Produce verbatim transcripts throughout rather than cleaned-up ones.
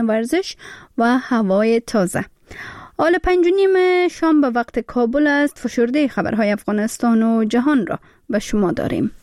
ورزش و هوای تازه. حال پنج و نیم شام به وقت کابل است. فشرده خبرهای افغانستان و جهان را به شما داریم.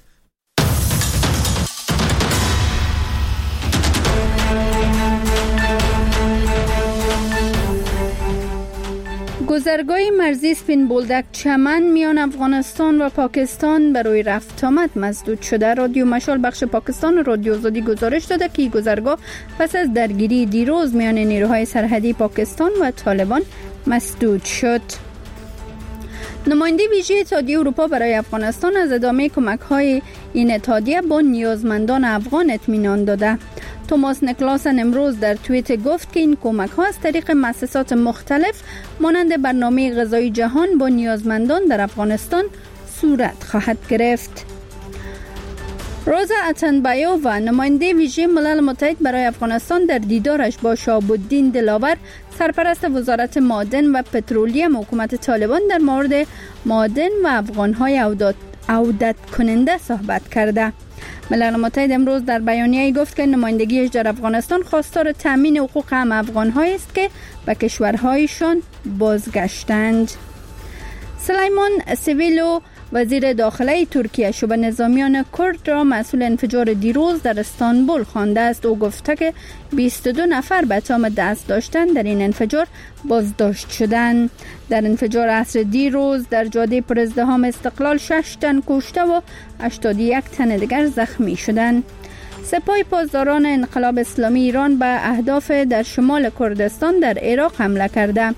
گذرگاه مرزی سپین بولدک چمن میان افغانستان و پاکستان برای رفت آمد مسدود شده. رادیو مشال بخش پاکستان رادیو آزادی گزارش داده که گذرگاه پس از درگیری دیروز میان نیروهای سرحدی پاکستان و طالبان مسدود شد. نماینده ویژه اتحادیه اروپا برای افغانستان از ادامه کمک‌های این اتحادیه با نیازمندان افغان اطمینان داده. توماس نیکلاسن امروز در توییت گفت که این کمک‌ها از طریق مؤسسات مختلف مانند برنامه غذایی جهان با نیازمندان در افغانستان صورت خواهد گرفت. روزا اتنبایووا نماینده ویژه ملل متحد برای افغانستان در دیدارش با شهاب الدین دلاور سرپرست وزارت معادن و پترولیم حکومت طالبان در مورد معادن و افغان‌های عودت کننده صحبت کرده. ملل متحد امروز در بیانیه‌ای گفت که نمایندگیش در افغانستان خواستار تامین حقوق هم افغان‌هایی است که به کشورهایشان بازگشتند. سلیمان سویلو وزیر داخله ترکیه شبه نظامیان کرد را مسئول انفجار دیروز در استانبول خوانده است. او گفته که بیست و دو نفر به اتهام دست داشتن در این انفجار بازداشت شدند. در انفجار عصر دیروز در جاده پرازدحام استقلال شش تن کشته و هشتاد و یک تن دیگر زخمی شدند. سپاه پاسداران انقلاب اسلامی ایران به اهداف در شمال کردستان در عراق حمله کرده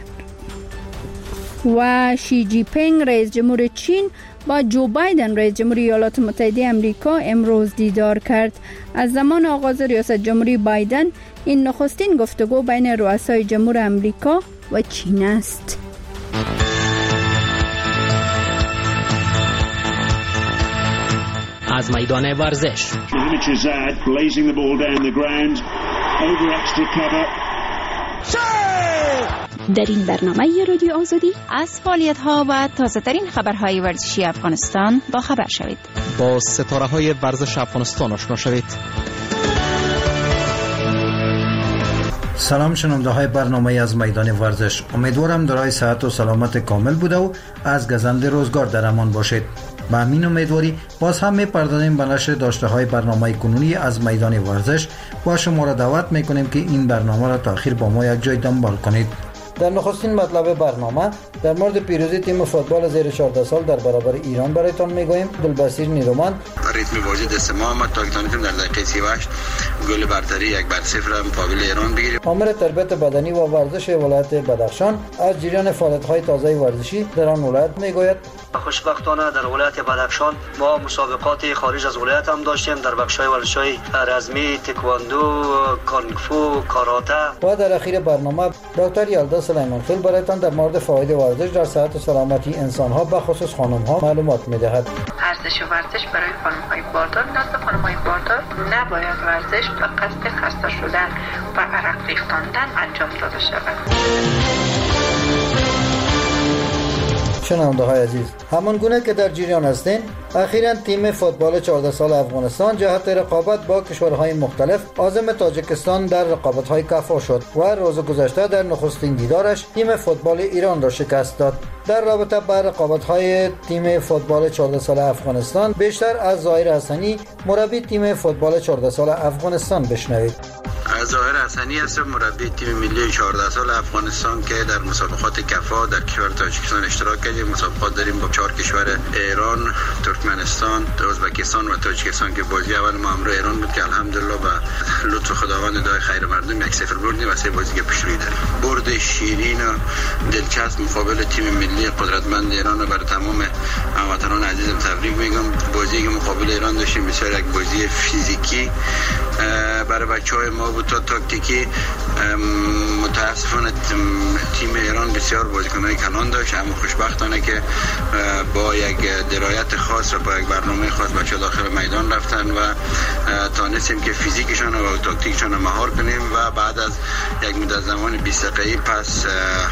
و شی جی پینگ رئیس جمهور چین با جو بایدن رئیس جمهوری ایالات متحده آمریکا امروز دیدار کرد. از زمان آغاز ریاست جمهوری بایدن این نخستین گفتگو بین رؤسای جمهور آمریکا و چین است. از میدان ورزش در این برنامه رادیو آزادی از فعالیت‌ها و تازه‌ترین خبرهای ورزشی افغانستان با خبر شوید. با ستاره‌های ورزش افغانستان آشنا شوید. سلام شنونده های برنامه از میدان ورزش. امیدوارم دارای صحت و سلامت کامل بوده و از گزند روزگار در امان باشید. با همین امیدواری باز هم می‌پردازیم به نشر داشته های برنامه کنونی از میدان ورزش و شما را دعوت می‌کنیم که این برنامه را تا آخر با ما یک جای دنبال کنید. در نخستین مطلب برنامه در مورد پیروزی تیم فوتبال زیر چهارده سال در برابر ایران برایتان میگوییم. عبدالبصیر نیرومند ریتم بازی دست ما آمد تا که تونستیم در دقیقه سی و هشت گل برتری یک بر صفر مقابل ایران بگیریم. آمر تربیت بدنی و ورزش ولایت بدخشان از جریان فعالیت‌های تازه ورزشی در آن ولایت میگوید. خوشبختانه در ولایت بدخشان ما مسابقات خارج از ولایت هم داشتیم در بخش‌های ورزش‌های رزمی، تکواندو، کانگ فو، کاراته. و در اخیر برنامه دکتر یلدا سلیمان خیل برایتان در مورد فواید ورزش در صحت و سلامتی انسان‌ها به خصوص خانم‌ها معلومات می‌دهد. ارزش ورزش برای خانم‌های باردار نیاز خانم‌های باردار نباید ورزش به قصد خسته شدن و عرق ریختاندن انجام داده شود. شنونده های عزیز، همان گونه که در جریان هستین، اخیراً تیم فوتبال چهارده سال افغانستان جهت رقابت با کشورهای مختلف عازم تاجیکستان در رقابت‌های کافا شد و روز گذشته در نخستین دیدارش تیم فوتبال ایران را شکست داد. در رابطه با رقابت‌های تیم فوتبال چهارده سال افغانستان بیشتر از ظاهر حسنی مربی تیم فوتبال چهارده سال افغانستان بشنوید. ظاهر حسنی هستم، مربی تیم ملی چهارده سال افغانستان که در مسابقات کفا در کشور تاجیکستان اشتراک کردیم. مسابقات داریم با چهار کشور ایران، ترکمنستان، ازبکستان و تاجیکستان که بازی اول ما همراه ایران بود که الحمدلله با لطف خداوند دعای خیر مردم یک صفر بردیم و سه بازی پیش روی داریم. برد شیرین و دلچسب مقابل تیم ملی قدرتمند ایران و برای تمام هموطنان عزیزم تبریک میگم. بازی که مقابل ایران داشتیم بسیار یک بازی فیزیکی برای بچهای ما بود تا تاکتیکی. متاسفانه تیم ایران بسیار بازیکن‌های کلان داشت، اما خوشبختانه که با یک درایت خاص و با یک برنامه خاص بچه داخل میدان رفتن و تانستیم که فیزیکشان و تاکتیکشان مهار کنیم و بعد از یک مدت زمان بیست دقیقه‌ای پس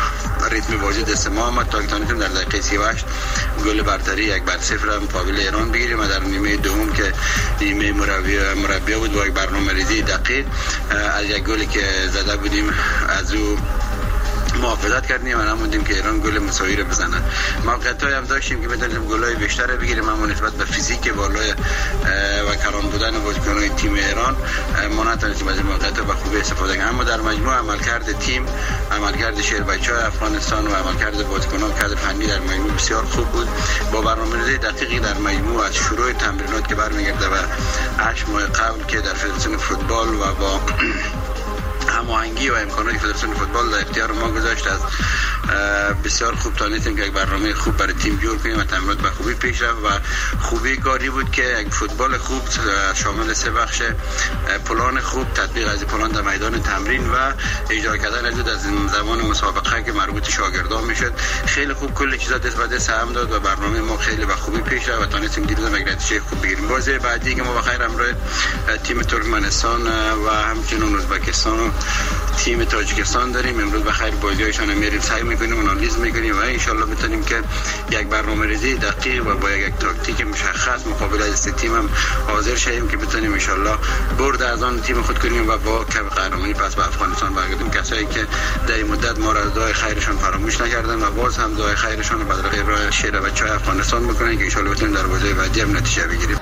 ریتم بازی دست ما آمد تا که تونستیم در دقیقه سی و هشت گل برتری یک بر صفر مقابل ایران بگیریم و در نیمه دوم که نیمه مربی مربی بود با یک برنامه‌ریزی دقیق از یک گلی که زده بودیم از او محافظت کردیم و نموندیم که ایران گل مساوی رو بزنه. موقعیت‌های هم داشتیم که بتونیم گل‌های بیشتر بگیریم، اما نسبت به فیزیک بالای و کران بودن بازیکن‌های تیم ایران ما نتونستیم از این موقعیت‌ها به خوبی استفاده کنیم. اما در مجموع عملکرد تیم، عملکرد شهر بچه‌های افغانستان و عملکرد بازیکنان کادر فنی در مجموع بسیار خوب بود. با برنامه‌ریزی دقیقی در مجموع از شروع تمرینات که برمیگرده و هشت ماه قبل که در فدراسیون فوتبال و با هماهنگی و امکاناتی فدراسیون فوتبال در اختیار ما گذاشت، از بسیار خوب تونستیم که یک برنامه خوب برای تیم جور کنیم و تمرینات به خوبی پیش رفت و خوبی کاری بود که یک فوتبال خوب شامل سه بخش پلان خوب، تطبیق از پلان در میدان تمرین و اجرا کردن از از زمان مسابقه که مربوط شاگردان میشد خیلی خوب کل چیزا دست به دست هم داد و برنامه ما خیلی به خوبی پیش رفت و تونستیم دیروز یک نتیجه خوب بگیریم. بازی بعدی که ما بخیر همراه تیم ترکمنستان و همچنین ازبکستان و تیم تاجیکستان داریم. امروز بخیر بازی‌هایشان میریم سعی میکنیم آنالیز میکنیم و ان شاء الله بتونیم که یک برنامه‌ریزی دقیق و با یک تاکتیک مشخص مقابل از تیم هم حاضر شویم که بتونیم ان شاء الله برد از آن تیم خود کنیم و با کپ قهرمانی پس به افغانستان برگردیم. کسایی که در این مدت ما را دعای خیرشان فراموش نکردن و باز هم دعای خیرشان رو بدرقه راه شهر بچه‌های افغانستان بکنن که ان شاء الله بتونیم در بازی بعدی هم نتیجه بگیریم.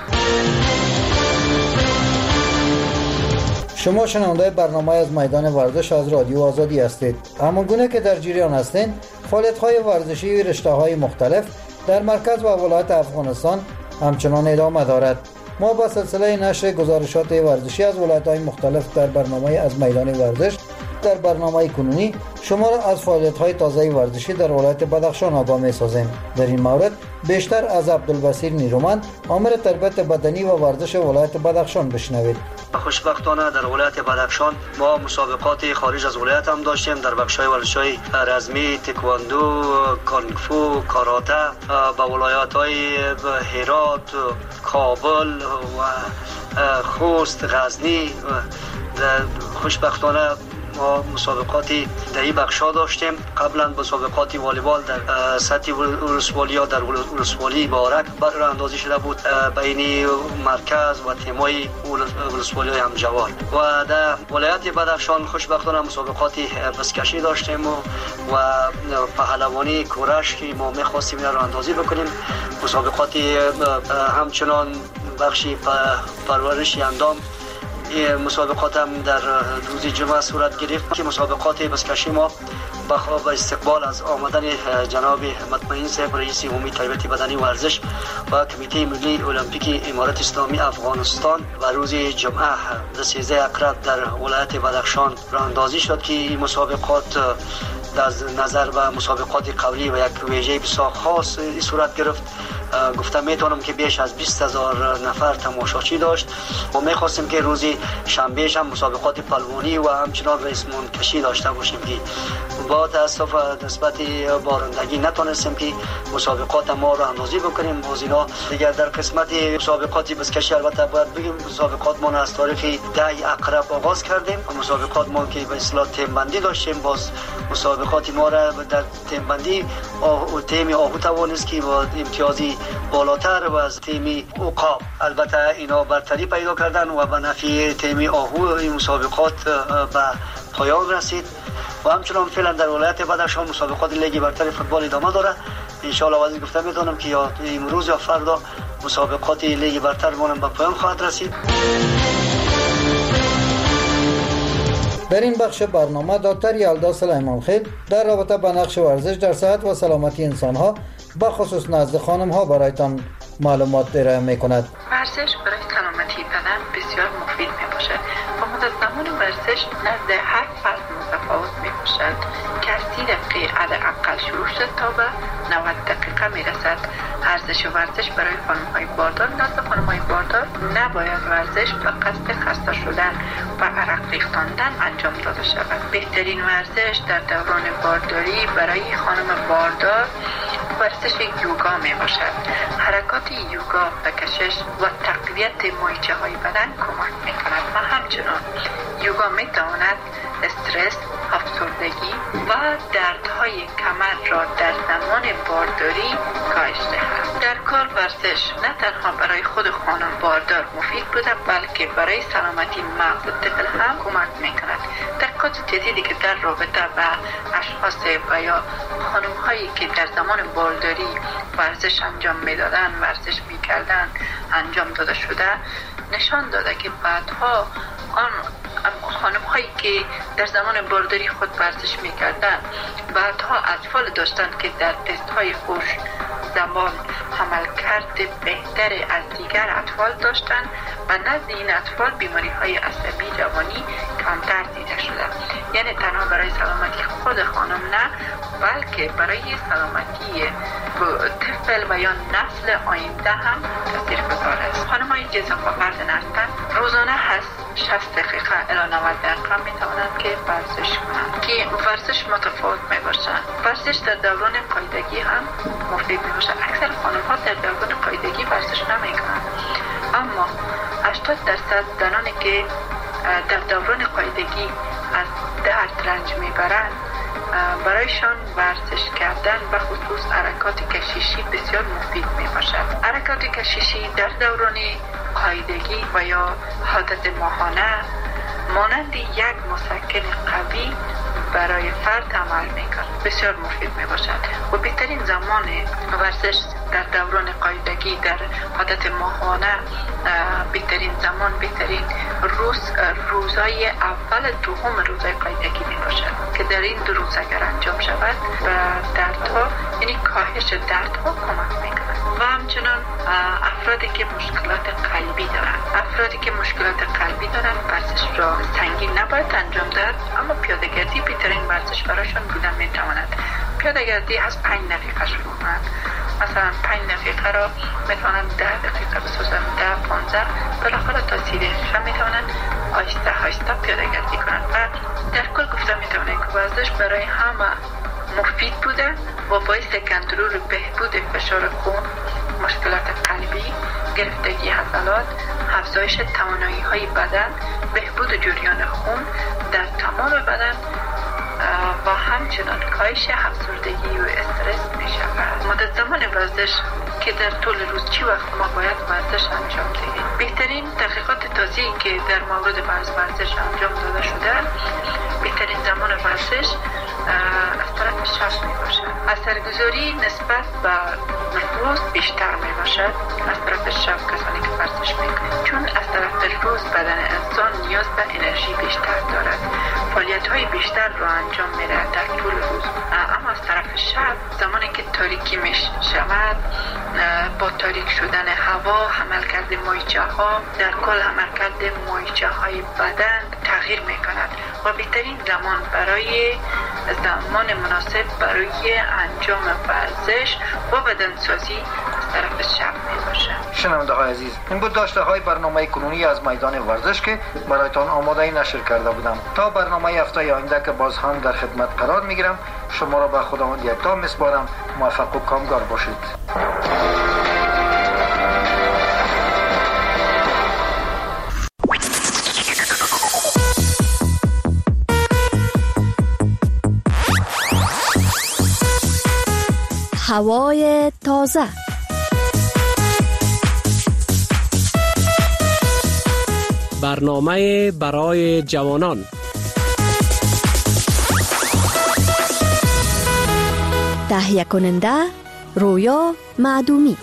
شما شنونده برنامه از میدان ورزش از رادیو آزادی هستید. همانگونه که در جریان هستید، فعالیت‌های ورزشی و رشته‌های مختلف در مرکز و ولایت افغانستان همچنان ادامه دارد. ما با سلسله نشر گزارشات ورزشی از ولایت‌های مختلف در برنامه از میدان ورزش در برنامه کنونی شما را از فعالیت‌های تازه ورزشی در ولایت بدخشان آگاه می‌سازیم. در این مورد بیشتر از عبدالبصیر نیرومند، آمر تربیت بدنی و ورزش ولایت بدخشان بشنوید. خوشبختانه در ولایت بدخشان ما مسابقات خارج از ولایت هم داشتیم در بخش‌های ورزش‌های رزمی، تکواندو، کانگ فو، کاراته با ولایت‌های هرات، کابل و خوست، غزنی. خوشبختانه ما مسابقاتی در این بخشا داشتیم. قبلا مسابقات والیبال در سطح ولسوالی یا در ولسوالی بارک براندازی شده بود بین مرکز و تیمای ولسوالی همجوار. و در ولایت بدخشان خوشبختانه مسابقاتی بسکشی داشتیم و و پهلوانی کورش که ما می‌خواستیم را اندازی بکنیم. مسابقاتی همچنان بخشی پرورش اندام مسابقات هم در روز جمعه صورت گرفت که مسابقات بسکشی ما با استقبال از آمدن جناب مطمئن صاحب رئیس عمومی تربیت بدنی و ورزش و کمیته ملی المپیک امارت اسلامی افغانستان و روز جمعه سیزده اکرد در ولایت بدخشان راهاندازی شد که این مسابقات از نظر و مسابقات قولی و یک ویژه بسیار خاص صورت گرفت. گفتم میتونم که بیش از بیست هزار نفر تماشاچی داشت و میخواستیم که روزی شنبه هم مسابقات پلوانی و همچنان رئیس منکشی داشته باشیم که با تاسف نسبت بارندگی نتونستیم که مسابقات ما را اندازی بکنیم. باز اینا دیگر در قسمت مسابقات بسکشی البته باید بگیم مسابقات ما از تاریخ ده اکرب آغاز کردیم و مسابقات ما که به اصطلاح تیم بندی داشتیم. باز مسابقات ما را در تیم بندی و تیم آهو توانست که با امتیازی بالاتر و از تیم عقاب البته اینا برتری پیدا کردن و به نفع تیم آهو این مسابقات به پایان رسید. و همچنان فعلا در ولایت بدخشان مسابقات لیگ برتر فوتبال ادامه داره. ان شاء الله واسه گفتم میتونم که یا امروز یا فردا مسابقات لیگ برتر ما به پایان خواهد رسید. در این بخش برنامه دکتر یلدا سلیمان خیل در رابطه با نقش ورزش در صحت و سلامتی انسان‌ها به خصوص نزد خانم‌ها برایتان معلومات ارائه می‌کند. ورزش برای سلامتی بدن بسیار مفید میباشد و مدت زمان ورزش نزد هر فرد متفاوت میباشد که از سی دقیقه حداقل شروع شد تا به نود دقیقه میرسد. ارزش ورزش برای خانم‌های باردار نزد خانم‌های باردار نباید ورزش به قصد خسته شدن و عرق ریختاندن انجام داده شود. بهترین ورزش در دوران بارداری برای خانم باردار ورزش یوگا می باشد. حرکات یوگا به کشش و تقویت مایچه های بدن کمک می کند و همچنان یوگا می تواند استرس، افسردگی و دردهای کمر را در زمان بارداری کاهش دهد. در کل ورزش نه تنها برای خود خانم باردار مفید بوده بلکه برای سلامتی مغز و طفل هم کمک می کند. تحقیقات جدیدی که در رابطه با اشخاص و یا خانم هایی که در زمان بارداری ورزش انجام می دادن ورزش می کردن انجام داده شده نشان داده که بعدها آن خانم هایی که در زمان بارداری خود ورزش می کردن بعدها اطفال داشتن که در تست های خوش زمان عملکرد بهتر از دیگر اطفال داشتن و نزد این اطفال بیماری های عصبی جوانی کمتر دیده شده. یعنی تنها برای سلامتی خود خانم نه بلکه برای سلامتی طفل و یا نسل آینده هم تاثیرگذار است. خانم هایی که اضافه‌وزن هستند روزانه هست شصت دقیقه الی نود دقیقه می توانند که ورزش کنند که ورزش متفاوت می باشند. ورزش در دوران قاعدگی هم مفید می باشد. اکثر خانم ها در دوران قاعدگی ورزش نمی کنند اما هشتاد درصد زنانی که در دوران قاعدگی از درد رنج می برند برایشان ورزش کردن و خصوص حرکات کششی بسیار مفید می باشد. حرکات کششی در دوران قاعدگی و یا حالت ماهانه مانند یک مسکن قوی برای فرد عمل می‌کند. بسیار مفید میباشد و بهترین زمان ورزش در دوران قاعدگی در حالت ماهانه بهترین زمان بهترین روز روزای اول دوم روزای قاعدگی میباشد که در این دو روز اگر انجام شود و دردها یعنی کاهش دردها کمک میکند. و همچنان افرادی که مشکلات قلبی دارند افرادی که مشکلات قلبی دارند ورزش را سنگین نباید انجام داد اما پیاده‌گردی بهترین ورزش برایشان بودن میتواند. پیاده‌گردی از پنج دقیقه شروع کنند. مثلا پنج دقیقه را میتوانند ده دقیقه بسازند ده پانزده بالاخره تا سی دقیقه میتوانند آهسته آهسته پیاده‌گردی کنند و در کل گفته میتوانند که ورزش برای همه مفید بوده و باعث کنترل بهبود فشار خون، مشکلات قلبی، گرفتگی عضلات، افزایش توانایی های بدن، بهبود جریان خون در تمام بدن و همچنان کاهش افسردگی و استرس می شود. مدت زمان ورزش که در طول روز چی وقت ما باید ورزش انجام دهیم. بهترین تحقیقات تازه‌ای که در مورد ورزش انجام داده شده بهترین زمان ورزش از طرف شب می باشد. اثرگذاری نسبت به روز بیشتر می باشد از طرف شب کسانی که ورزش می کنند چون از طرف روز بدن انسان نیاز به انرژی بیشتر دارد فعالیت های بیشتر را انجام می دهد در طول روز اما از طرف شب زمانی که تاریکی می شود با تاریک شدن هوا عملکرد مایچه ها در کل عملکرد مایچه های بدن تغییر می کند و بهترین زمان برای زمان مناسب برای انجام ورزش و بدنسازی از طرف شب می باشد. شنونده های عزیز این بود داشته های برنامه کنونی از میدان ورزش که برایتان آماده نشر کرده بودم. تا برنامه هفته آینده که باز هم در خدمت قرار می گیرم شما را به خداوند یکتا می سپارم. موفق و کامگار باشید. هوای تازه برنامه برای جوانان تهیه کننده رویا معدومی.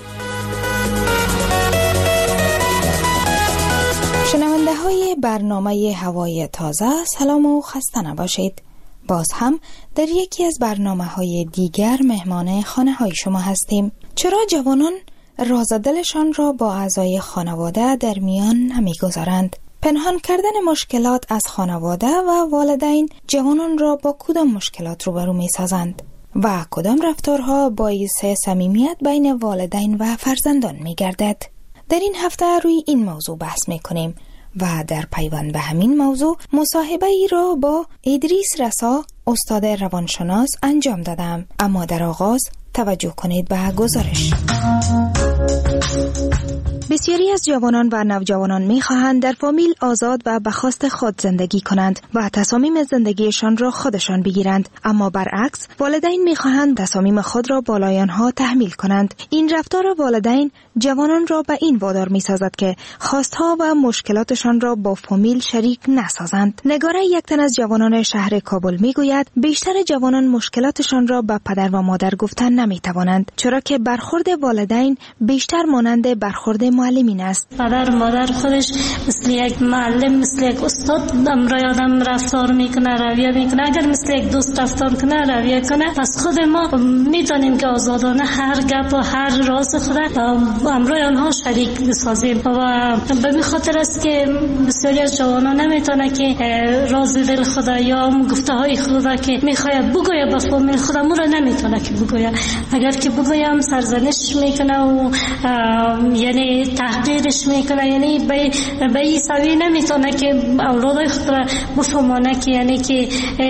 شنونده های برنامه هوای تازه سلام و خسته نباشید. باز هم در یکی از برنامه های دیگر مهمان خانه های شما هستیم. چرا جوانان راز دلشان را با اعضای خانواده در میان نمیگذارند؟ پنهان کردن مشکلات از خانواده و والدین جوانان را با کدام مشکلات روبرو می سازند و کدام رفتارها باعث صمیمیت بین والدین و فرزندان می گردد؟ در این هفته روی این موضوع بحث می کنیم و در پیوند به همین موضوع مصاحبه ای را با ادریس رسا استاد روانشناس انجام دادم. اما در آغاز توجه کنید به گزارش. بسیاری از جوانان و نوجوانان می‌خواهند در فامیل آزاد و به خواست خود زندگی کنند و تصامیم زندگیشان را خودشان بگیرند، اما برعکس والدین می‌خواهند تصامیم خود را بالای آنها تحمیل کنند. این رفتار والدین جوانان را به این وادار می‌سازد که خواستها و مشکلاتشان را با فامیل شریک نسازند. نگاره یک تن از جوانان شهر کابل می‌گوید بیشتر جوانان مشکلاتشان را به پدر و مادر گفتن نمی‌توانند، چرا که برخورد والدین بیشتر مانند برخورد معلمین است. پدر و مادر خودش مثل یک معلم، مثل یک استاد امرای آدم رفتار میکنه، رویه میکنه. اگر مثل یک دوست رفتار کنه، رویه کنه، پس خود ما میتونیم که آزادانه هر گپ و هر راز خود امرای آنها شریک بسازیم. و به این خاطر است که بسیاری از جوانان نمیتونه که راز دل خود یا گفته های خود که میخواد بگوید به فامیل خود مو را نمیتونه که بگوید. اگر که بگویم سرزنش میکنه و یعنی تحقیرش میکنه، یعنی به به این سوی نمیتونه که اولاد خود را بفهمانه که یعنی که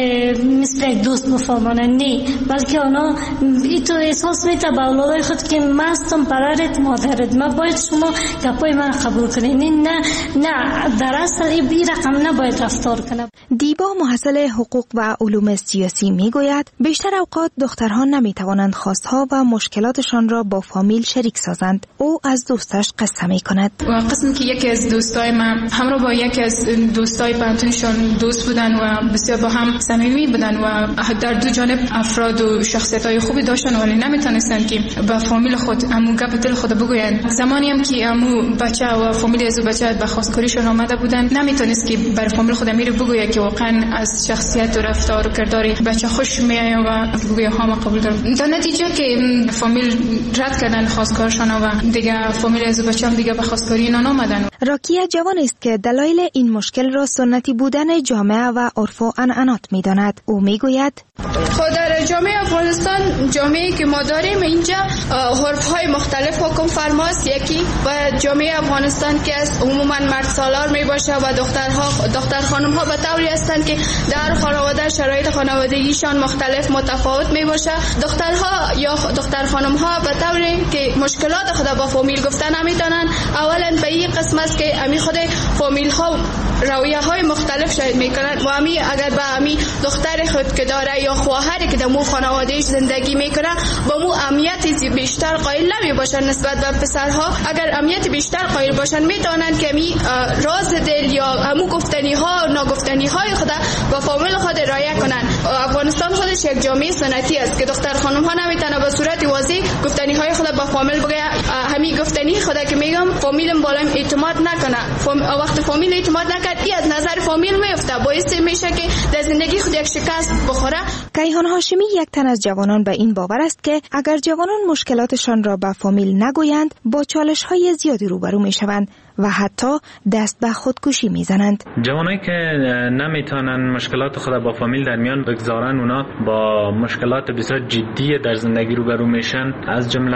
مثل یک دوست بفهمانه، نه، بلکه اونا ایتو احساس میته به اولاد خود که من هستم پدرت مادرت، من باید شما گپای من قبول کنید. نه نه در اصل این رقم نباید رفتار کنه. دیبا محصل حقوق و علوم سیاسی میگوید بیشتر اوقات دخترها نمیتوانند خواستها و مشکلاتشان را با فامیل شریک سازند. او از دوستش قصه میکند. قسمی که یکی از دوستای من همراه با یکی از دوستای پانتونشون دوست بودن و بسیار با هم صمیمی بودن و در دو جانب افراد و شخصیت‌های خوبی داشتن، ولی نمیتونستن که با فامیل خود امو گپ دل خود بگویند. زمانی هم که امو بچه و فامیل از بچه به خواستگاریشون آمده بودن، نمیتونست که بر فامیل خود امیر بگوید که واقعا از شخصیت و رفتار و کردار بچه خوش میآید و بگوید ها ما قبول دارم. در نتیجه که فامیل رد کردن خواستگارشون و دیگه فامیل از بچه هم دیگه به خواستگاری اینا نامدن. راکیه جوان است که دلایل این مشکل را سنتی بودن جامعه و عرف و عنعنات می‌داند. او میگوید خود در جامعه افغانستان، جامعه‌ای که ما داریم اینجا عرف‌های مختلف حکم فرماست. یکی و جامعه افغانستان که از عموما مرد سالار میباشه و دخترها دختر خانم‌ها به طوری هستند که در خانواده شرایط خانوادگیشان مختلف متفاوت میباشه. دخترها یا دختر خانم‌ها به طوری که مشکلات خود با فامیل گفتن نمیتونن. اولا به این قسم است که امی خود فامیل ها رویه های مختلف شاید میکنن و امی اگر به امی دختر خود که داره یا خواهری که در مو خانوادهش زندگی میکنه با مو اهمیت بیشتر قائل نمی باشن نسبت به پسرها. اگر اهمیت بیشتر قائل باشن میتونن که امی راز دل یا امو گفتنی ها و ناگفتنی های خود با فامیل خود رعایت کنن. افغانستان خودش یک جامعه سنتی است که دختر خانم ها نمیتونه به صورت واضح گفتنی های خود با فامیل بگه. همین گفتنی خود که میگم فامیلم بالایم اعتماد نکنه. فام... وقت فامیل اعتماد نکرد ای از نظر فامیل میفته، باعث میشه که در زندگی خود یک شکست بخوره. کیهان هاشمی یک تن از جوانان به این باور است که اگر جوانان مشکلاتشان را به فامیل نگویند با چالش های زیادی روبرو میشوند و حتی دست به خودکشی میزنند. جوانایی که نمیتونن مشکلات خود با فامیل در میان بگذارن، اونا با مشکلات بسیار جدی در زندگی روبرو میشن، از جمله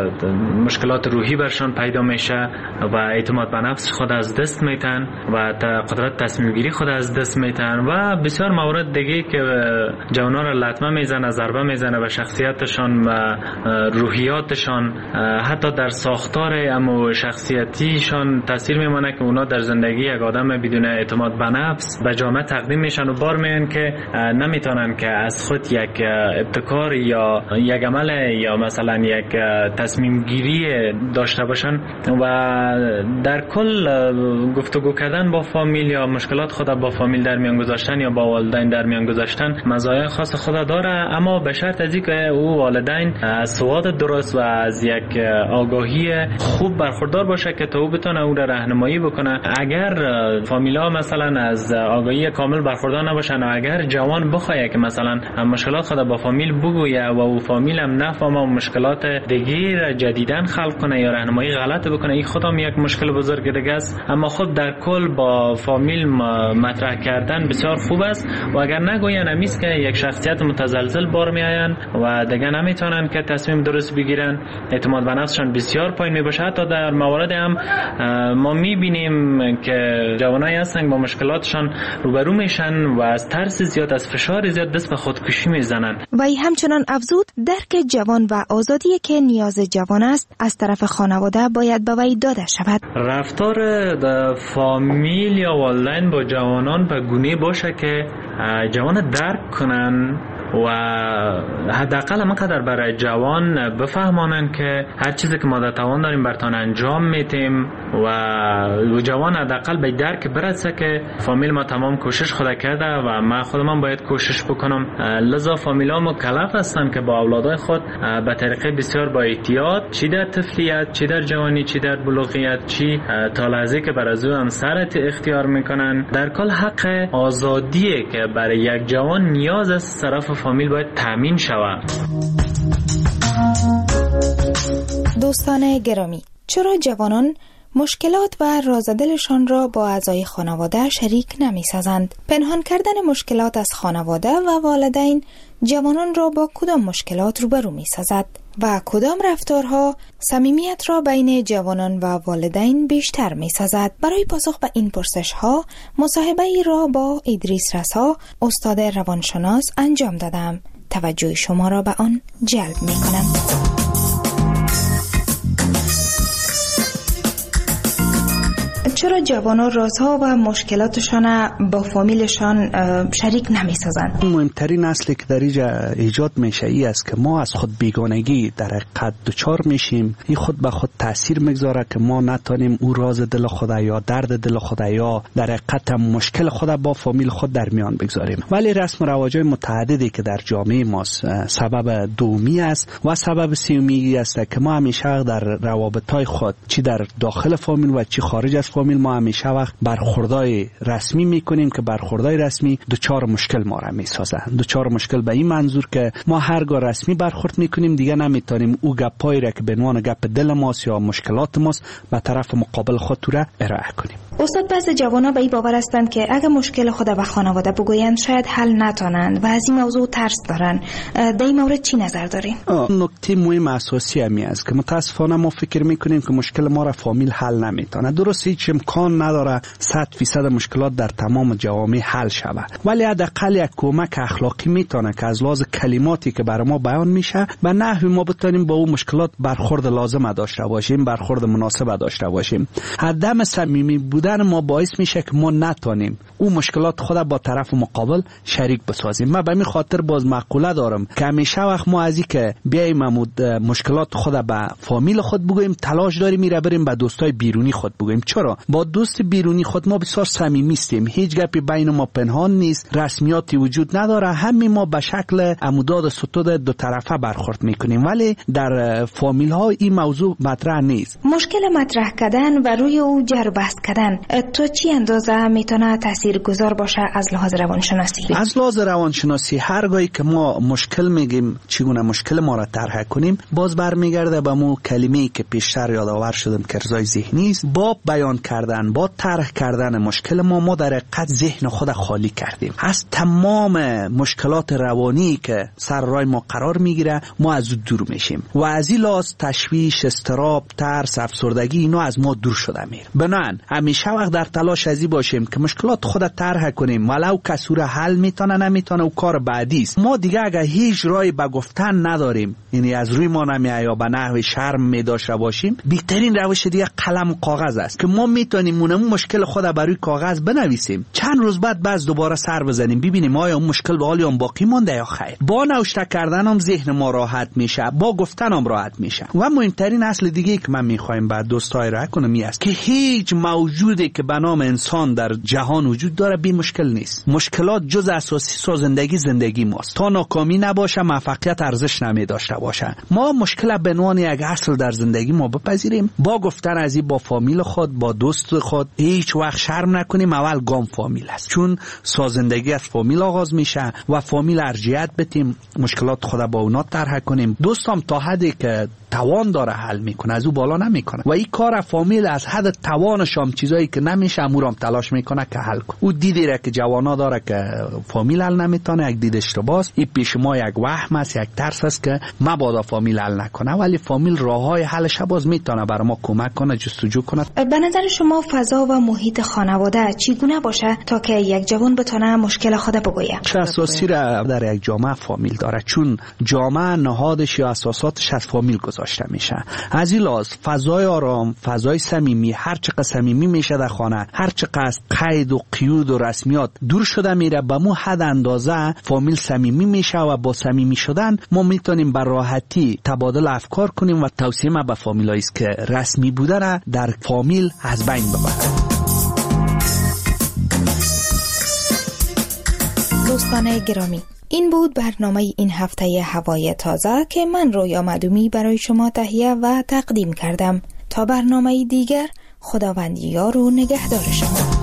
مشکلات روحی برشان پیدا میشه و اعتماد به نفس خود از دست میتن و قدرت تصمیم گیری خود از دست میتن و بسیار موارد دیگه که جوانا را لطمه میزنه، ضربه میزنه به شخصیتشان و روحیاتشان، حتی در ساختار اما شخصیتیشان تاثیر میمونه که اونا در زندگی یک آدم بدون اعتماد به نفس به جامعه تقدیم میشن و بار میان که نمیتونن که از خود یک ابتکار یا یک عمل یا مثلا یک تصمیم گیری داشته باشن و در کل گفتگو کردن با فامیل یا مشکلات خود با فامیل در میان گذاشتن یا با والدین در میان گذاشتن مزایای خاص خود داره، اما به شرط از اینکه او والدین از سواد درست و از یک آگاهی خوب برخوردار باشه که تا او بتونه او را راهنمایی بکنه. اگر فامیلا مثلا از آگاهی کامل برخوردار نباشن و اگر جوان بخواد که مثلا مشکلات خود با فامیل بگویه و او فامیل هم نفهمه و مشکلات دیگه جدیدن خلق کنه یا راهنمایی غلط بکنه، این خودم یک مشکل بزرگ دیگه است. اما خود در کل با فامیل مطرح کردن بسیار خوب است و اگر نگوین امیست که یک شخصیت متزلزل بار میآین و دیگه نمیتونن که تصمیم درست بگیرن، اعتماد به نفسشان بسیار پایین میباشه. حتی در موارد هم ما میبینیم که جوانایی هستن با مشکلاتشان روبرو میشن و از ترس زیاد، از فشار زیاد دست به خودکشی میزنن. و ای همچنان افزود درک جوان و آزادی که نیاز جوان است از طرف خانواده باید به وی داده شود. رفتار فامیل یا والدین با جوانان به گونه باشه که جوان درک کنن و حداقل همقدر برای جوان بفهمانن که هر چیزی که ما در توان داریم برتان انجام میتیم و جوان حداقل به درک برسه که فامیل ما تمام کوشش خود کرده و ما خودم باید کوشش بکنم. لذا فامیل ها مکلف هستن که با اولادای خود به طریقه بسیار با احتیاط، چی در طفلیت، چی در جوانی، چی در بلوغیت، چی تا لحظه که بر از او همسرت اختیار میکنن، در کل حق آزادیه که برای یک جوان نیاز است طرف فامیل باید تامین شود. دوستان گرامی، چرا جوانان مشکلات و رازدلشان را با اعضای خانواده شریک نمی سازند؟ پنهان کردن مشکلات از خانواده و والدین جوانان را با کدام مشکلات روبرو می سازد و کدام رفتارها صمیمیت را بین جوانان و والدین بیشتر می سازد؟ برای پاسخ به این پرسش ها مصاحبه ای را با ادریس رسا، استاد روانشناس انجام دادم. توجه شما را به آن جلب می کنم. چرا جوانان رازها و مشکلاتشان با فامیلشان شریک نمی سازند؟ مهمترین اصلی که در اینجا ایجاد میشه ای است که ما از خود بیگانگی در حقیقت دچار میشیم. این خود به خود تاثیر میگذاره که ما نتونیم او راز دل خود یا درد دل خود یا در حقیقت مشکل خود با فامیل خود در میان بگذاریم. ولی رسم و رواج‌های متعددی که در جامعه ما سبب دومی است و سبب سومی است که ما همیشه در روابط‌های خود چی در داخل فامیل و چی خارج از فامیل ما همیشه وقت برخوردای رسمی میکنیم که برخوردای رسمی دوچار مشکل ما را میسازند. دوچار مشکل به این منظور که ما هرگاه رسمی برخورد میکنیم دیگه نمیتونیم او گپایی را که به عنوان گپ دل ماست یا مشکلات ماست به طرف مقابل خود را ارائه کنیم. استاد، بعضی جوانا به این باور هستند که اگه مشکل خود به خانواده بگویند شاید حل نتونند و از این موضوع ترس دارن. در این مورد چی نظر دارین؟ نکته مهم اساسی همی است که متاسفانه ما فکر میکنیم که مشکل ما را فامیل حل نمیتونه. درست هیچ امکان نداره صد فیصد مشکلات در تمام جوامع حل شود، ولی حداقل یک کمک اخلاقی میتونه که از لحاظ کلماتی که برای ما بیان میشه به نحوی ما بتونیم با اون مشکلات برخورد لازم داشته باشیم، برخورد مناسب داشته باشیم. عدم صمیمی بودن ما باعث میشه که ما نتونیم اون مشکلات خود با طرف مقابل شریک بسازیم. من به این خاطر باز مقوله دارم که همیشه وقت ما از این که بیایم مشکلات خود به فامیل خود بگوییم تلاش داریم میره بریم به دوستای بیرونی خود بگوییم. چرا؟ با دوست بیرونی خود ما بسیار صمیمی هستیم، هیچ گپی بین ما پنهان نیست، رسمیاتی وجود نداره، همین ما به شکل عموداد ستود دو طرفه برخورد میکنیم، ولی در فامیل ها این موضوع مطرح نیست. مشکل مطرح کردن و روی او جر بحث کردن تو چی اندازه میتونه تاثیرگذار باشه از لحاظ روانشناسی؟ از لحاظ روانشناسی هرگاهی که ما مشکل میگیم چگونه مشکل ما را طرح کنیم باز برمیگرده به مو کلمه‌ای که پیشتر یادآور شدم که ارضای ذهنی است. با بیان کردن، با طرح کردن مشکل ما ما در حقیقت ذهن خود خالی کردیم از تمام مشکلات روانی که سر راه ما قرار میگیره. ما از او دور میشیم و از این لحاظ تشویش، اضطراب، ترس، افسردگی اینا از ما دور شده میره. بنان همیشه وقت در تلاش ازی باشیم که مشکلات خود طرح کنیم، ولو کسی را حل میتونه نمیتونه و کار بعدی است. ما دیگه اگه هیچ راهی به گفتن نداریم، یعنی از روی ما نمیاد یا به نحو شرم میداشته باشیم، بهترین روش دیگه قلم و کاغذ است که ما میتونیم اون مشکل خود بر روی کاغذ بنویسیم، چند روز بعد باز دوباره سر بزنیم ببینیم آیا اون مشکل به حال باقی مونده یا خیر. با نوشته کردن هم ذهن ما راحت میشه، با گفتن هم راحت میشه. و مهمترین اصل دیگه که من میخوایم بعد دوستای را کنم این است که هیچ موجودی که به نام انسان در جهان وجود داره بی مشکل نیست. مشکلات جز اساسی سازندگی زندگی ماست. تا ناکامی نباشه موفقیت ارزش نمیداشته باشه. ما مشکل به عنوان یک اصل در زندگی ما بپذیریم، با گفتن از این با فامیل خود، با دوست دوست خود هیچ وقت شرم نکنیم، اول گام فامیل است، چون سازندگی از فامیل آغاز میشه و فامیل ارجیت بتیم، مشکلات خود با اونا طرح کنیم. دوستم تا حدی که توان داره حل میکنه، از او بالا نمیکنه و این کار فامیل از حد توانش هم چیزایی که نمیشه امورم تلاش میکنه که حل کنه. او دیدی را که جوانا داره که فامیل حل نمیتونه، یک دید اشتباهه. این پیش ما یک وهم است، یک ترس است که مبادا فامیل حل نکنه، ولی فامیل راههای حلش باز میتونه برای ما کمک کنه، جستجو کنه. به نظر شما فضا و محیط خانواده چگونه باشه تا که یک جوان بتونه مشکل خود بگویه؟ چه اساسی را در یک جامعه فامیل داره، چون جامعه نهادش یا اساساتش از فامیل گذاشته میشه. از این لحاظ فضای آرام، فضای صمیمی، هر چقدر صمیمی میشه در خانه، هر چقدر از قید و قیود و رسمیات دور شده میره، به مو حد اندازه فامیل صمیمی میشه و با صمیمی شدن ما میتونیم به راحتی تبادل افکار کنیم و توصیه ما به فامیلایی است که رسمی بودن در فامیل از بین ببرن. دوستان گرامی، این بود برنامه این هفته هوای تازه که من رویا مدومی برای شما تهیه و تقدیم کردم. تا برنامه دیگر، خداوند یار و نگهدار شما.